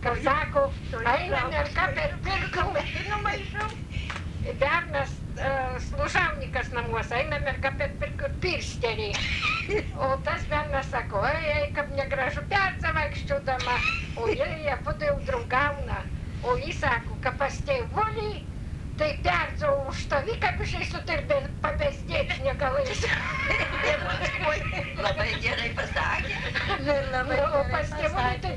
kad sako, einam ir ką per pirkau. Bernas služavnikas namuose, einam ir ką per pirkau piršterį. O tas bernas sako, ei, kaip negražu persavaikščiodama. O jie abudu jau draugauna. O jis sako, kad pas tėvulį, tai perdzau už tavį, kaip išeisiu, tai ir pabezdėti negalėsiu. Labai gerai pasakė. O pas tėvulį tai